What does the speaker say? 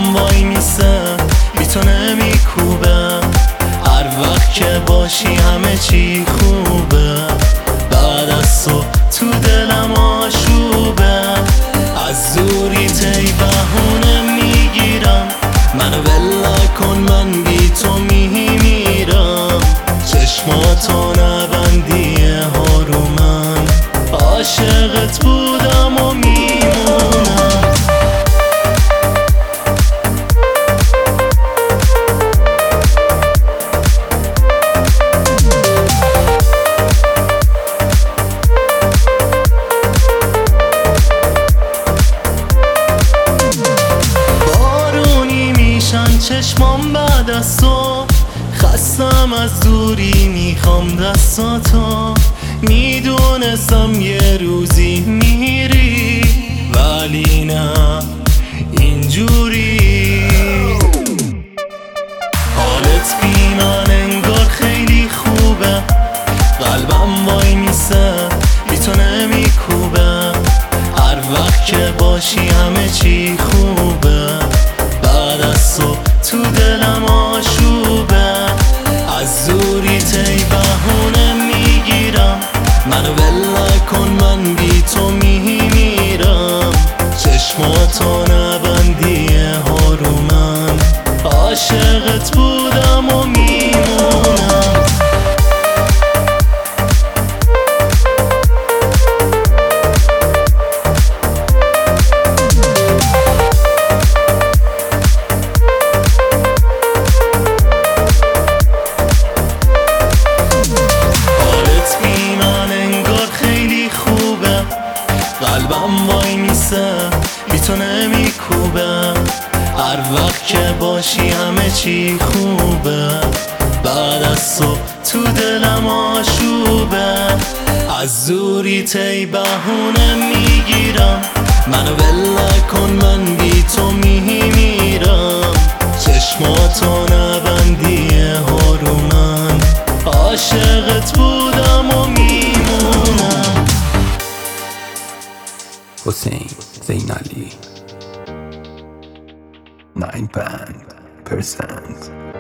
قلبم وای میسه بی تو نمیکوبه، هر وقت که باشی همه چی خوبه. بعد از تو دلم آشوبه، از زوری تی بهونه میگیرم. منو ول کن من بی تو میمیرم. چشماتو نبندی هارومن، عاشقت بودم و میمونم. بارونی میشن چشمام بعد از تو، خستم از دوری میخوام دستاتو. میدونستم یه روزی میری ولی نه اینجوری. حالت بی من انگار خیلی خوبه، قلبم وای میسه بی تو نمیکوبه. هر وقت که باشی همه چی خوبه. بعد از تو دلم آشوبه، از زوری تی بهونه میگیرم. منو ول کن من بی تو میمیرم. چشماتو نبندی هارومن، عاشقت بودم و میمونم. قلبم وای میسه بی تو نمیکوبه، هر وقت که باشی همه چی خوبه. بعد از تو دلم آشوبه، از زوری تی بهونه میگیرم. منو ول کن من بی تو میمیرم. چشماتو نبندی هارومن، عاشقت بودم و میمونم. حسین زین علی 9%